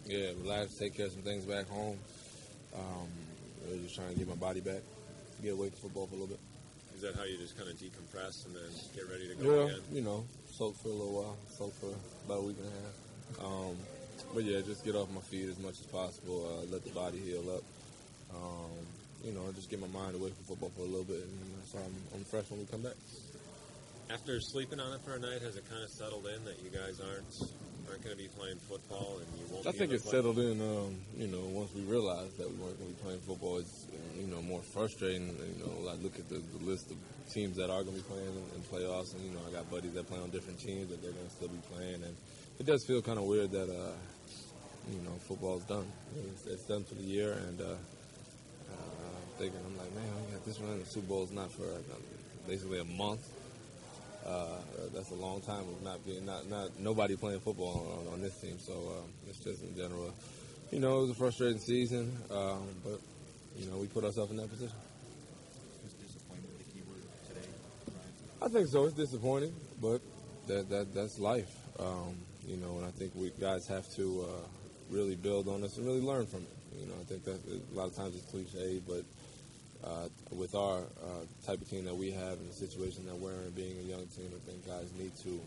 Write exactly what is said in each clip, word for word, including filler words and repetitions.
yeah, relax, take care of some things back home. Um, really just trying to get my body back, get away from football for a little bit. Is that how you just kind of decompress and then get ready to go yeah, again? you know, soak for a little while, soak for about a week and a half. Um, but yeah, just get off my feet as much as possible, uh, let the body heal up. Um, you know, just get my mind away from football for a little bit, and so I'm, I'm fresh when we come back. After sleeping on it for a night, has it kind of settled in that you guys aren't aren't going to be playing football and you won't? I be think in it settled in. Um, you know, once we realized that we weren't going to be playing football, it's you know more frustrating. You know, I look at the, the list of teams that are going to be playing in, in playoffs, and you know, I got buddies that play on different teams that they're going to still be playing, and it does feel kind of weird that uh, you know football's done. It's, it's done for the year, and uh, uh, I'm thinking, I'm like, man, I got this one. The Super Bowl's not for uh, basically a month. Uh, that's a long time of not being not not nobody playing football on, on this team. So um, it's just in general, you know, it was a frustrating season, um, but you know we put ourselves in that position. Is disappointment the key word today, Ryan? I think so. It's disappointing, but that that that's life, um, you know. And I think we guys have to uh, really build on this and really learn from it. You know, I think that a lot of times it's cliche, but. Uh, with our uh, type of team that we have and the situation that we're in, being a young team, I think guys need to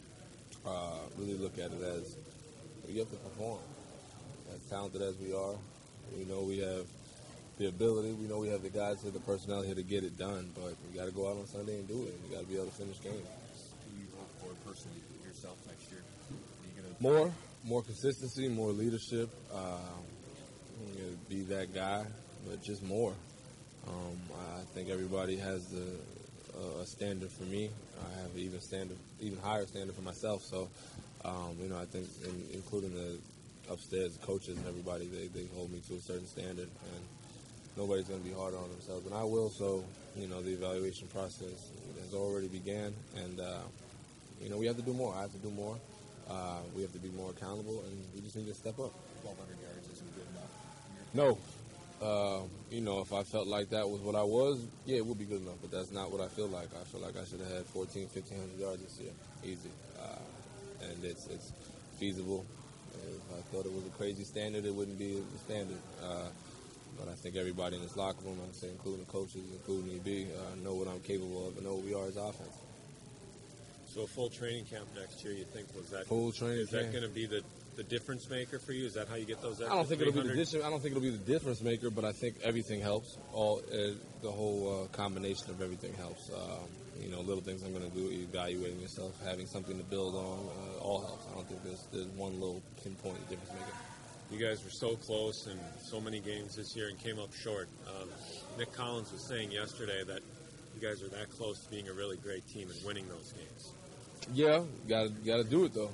uh, really look at it as we have to perform. As talented as we are, we know we have the ability, we know we have the guys here, the personnel here to get it done, but we got to go out on Sunday and do it. We got to be able to finish games. Do you hope for personally yourself next year? Are you gonna more, more consistency, more leadership, uh, you know, be that guy, but just more. Um, I think everybody has a, a standard for me. I have an even standard, even higher standard for myself. So, um, you know, I think in, including the upstairs coaches and everybody, they, they hold me to a certain standard, and nobody's going to be harder on themselves than I will. So, you know, the evaluation process has already began, and uh, you know, we have to do more. I have to do more. Uh, we have to be more accountable, and we just need to step up. twelve hundred yards isn't good enough. No. Uh, you know, if I felt like that was what I was, yeah, it would be good enough. But that's not what I feel like. I feel like I should have had fourteen, fifteen hundred yards this year, easy. Uh, and it's it's feasible. If I thought it was a crazy standard, it wouldn't be a standard. Uh, but I think everybody in this locker room, I'm saying, including coaches, including E B, uh, know what I'm capable of and know what we are as offense. So a full training camp next year, you think was that full training? Is that camp. going to be the, the difference maker for you? Is that how you get those? Extra I don't think it'll be the three hundred? difference. I don't think it'll be the difference maker, but I think everything helps. All uh, the whole uh, combination of everything helps. Um, you know, little things I'm going to do, evaluating yourself, having something to build on, uh, all helps. I don't think there's, there's one little pinpoint difference maker. You guys were so close in so many games this year and came up short. Um, Nick Collins was saying yesterday that you guys are that close to being a really great team and winning those games. Yeah, got to got to do it though.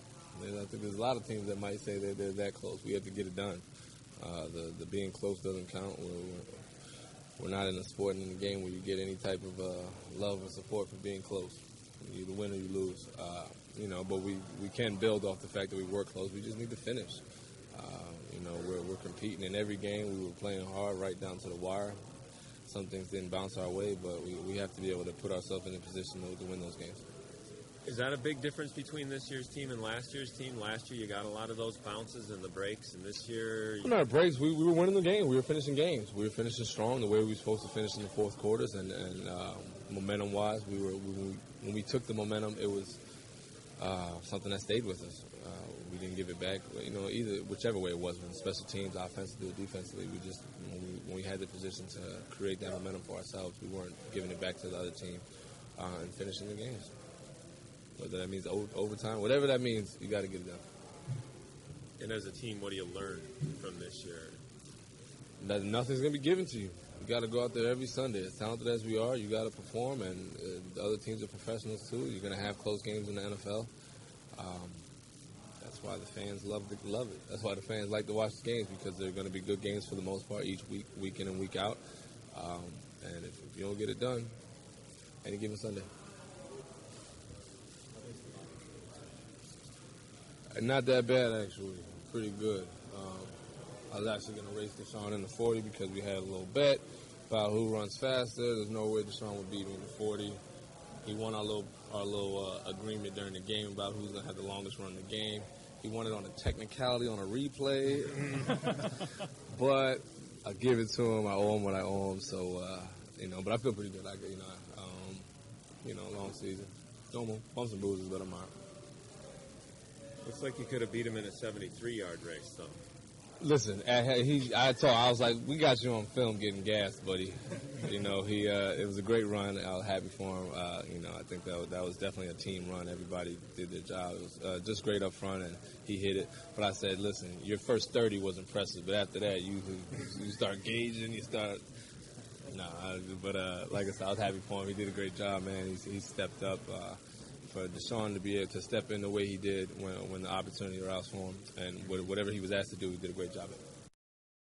I think there's a lot of teams that might say that they're that close. We have to get it done. Uh, the the being close doesn't count. We're, we're, we're not in a sport in the game where you get any type of uh, love or support for being close. You either win or you lose. Uh, you know, but we, we can build off the fact that we were close. We just need to finish. Uh, you know, we're we're competing in every game. We were playing hard right down to the wire. Some things didn't bounce our way, but we, we have to be able to put ourselves in a position to, to win those games. Is that a big difference between this year's team and last year's team? Last year you got a lot of those bounces and the breaks, and this year... Well, not breaks. We, we were winning the game. We were finishing games. We were finishing strong the way we were supposed to finish in the fourth quarters, and, and uh, momentum-wise, we were when we, when we took the momentum, it was uh, something that stayed with us. Uh, we didn't give it back. You know, either whichever way it was, when special teams, offensively or defensively, we just when we, when we had the position to create that momentum for ourselves, we weren't giving it back to the other team uh, and finishing the games. Whether that means overtime, whatever that means, you got to get it done. And as a team, what do you learn from this year? That nothing's going to be given to you. You got to go out there every Sunday. As talented as we are, you got to perform, and uh, the other teams are professionals too. You're going to have close games in the N F L. Um, that's why the fans love the, love it. That's why the fans like to watch the games, because they're going to be good games for the most part each week, week in and week out. Um, and if, if you don't get it done, any given Sunday. Not that bad, actually. Pretty good. Um, I was actually going to race Deshaun in the forty because we had a little bet about who runs faster. There's no way Deshaun would beat me in the forty. He won our little our little uh, agreement during the game about who's going to have the longest run in the game. he wanted on a technicality on a replay, but I give it to him. I owe him what I owe him. So uh, you know, but I feel pretty good. Like you know, um, you know, long season, normal bumps and bruises, but I'm all right. Looks like you could have beat him in a seventy-three yard race, though. Listen, I, he, I told, I was like, we got you on film getting gassed, buddy. You know, he, uh, it was a great run. I was happy for him. Uh, you know, I think that was, that was definitely a team run. Everybody did their job. It was uh, just great up front, and he hit it. But I said, listen, your first thirty was impressive, but after that, you you start gauging, you start. No, nah, but uh, like I said, I was happy for him. He did a great job, man. He, he stepped up. Uh, For Deshaun to be able to step in the way he did when when the opportunity arose for him, and whatever he was asked to do, he did a great job at it.